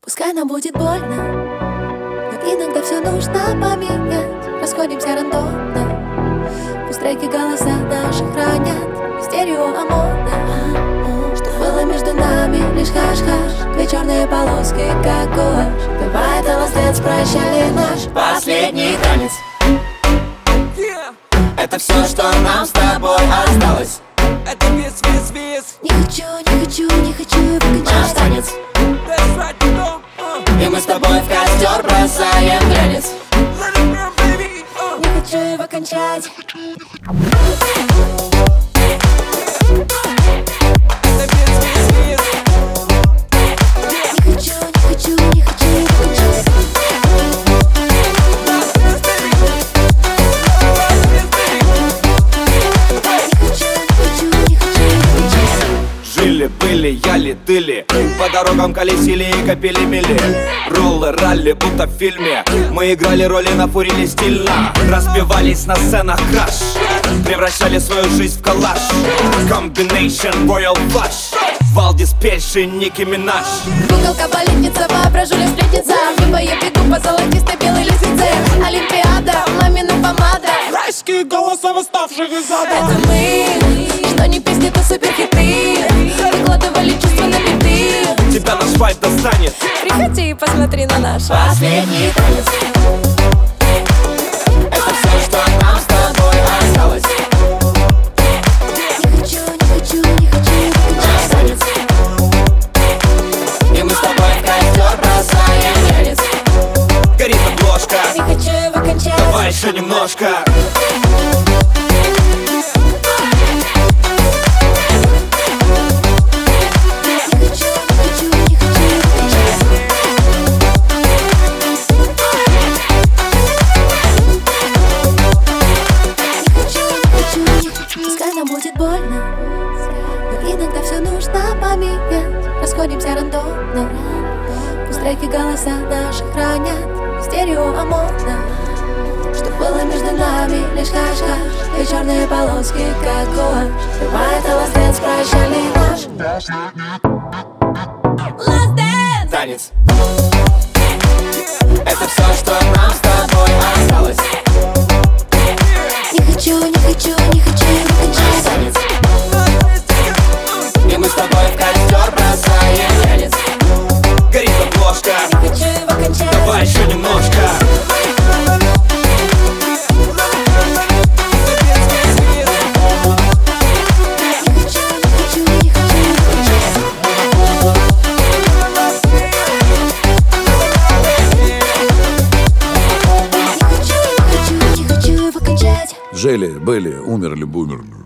Пускай нам будет больно, но иногда все нужно поменять. Расходимся рандомно, пусть треки голоса наши хранят стерео омона. Что было между нами, лишь хаш-хаш, две черные полоски, как гуашь. Бывает, last dance, прощальный наш последний танец. Это все, что нам с тобой осталось. Это вес. Не хочу, не хочу, не хочу его кончать. Наш танец. И мы с тобой в костер бросаем глянец. Не хочу его кончать. Были, яли, тыли, по дорогам колесили и копили мили. Роллы, ралли, будто в фильме. Мы играли роли на фурине стильно. Разбивались на сценах краш, превращали свою жизнь в коллаж. Combination Royal Flush, Валдис, Пельши, Ники Минаж. Куколка, балетница, воображуля, сплетница. В небо я бегу по золотистой белой лестнице. Олимпиада, мамина помада. Райские голоса восставших из ада. Это мы, что не песни, то суперхиты. Выкладывали чувства на биты. Тебя наш вайб достанет. Приходи и посмотри на наш последний танец. Это все, что нам с тобой осталось. Не хочу, не хочу, не хочу Наш танец. И мы с тобой в костер бросаем глянец. Горит обложка. Не хочу его кончать. Давай еще немножко. Пускай нам будет больно, но иногда все нужно поменять. Расходимся рандомно, пусть треки голоса наши хранят стерео омона. Что было между нами, лишь хаш-хаш, две черные полоски, как гуашь. Бывает, last dance, прощальный наш last dance. Танец. Это все, что нам с тобой осталось. Не хочу, не хочу, не хочу его кончать. Танец. И мы с тобой в костер бросаем глянец. Горит обложка. Не хочу его кончать. Давай еще немножко. Не хочу его кончать. Жили, были, умерли, бумерли.